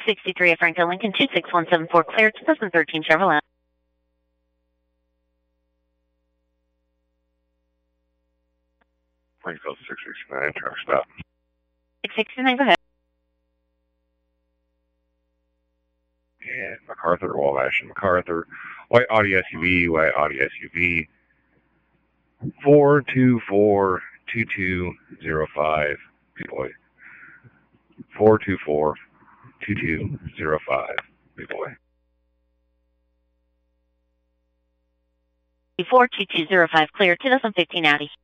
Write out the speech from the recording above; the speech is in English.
63 at Franklin Lincoln, 26174, clear, 2013 Chevrolet. Springfield 669, truck stop. 669, go ahead. And MacArthur, Wabash and MacArthur, white Audi SUV, white Audi SUV, 424-2205, big boy. 424-2205, big boy. 42205, clear, 2015 Audi.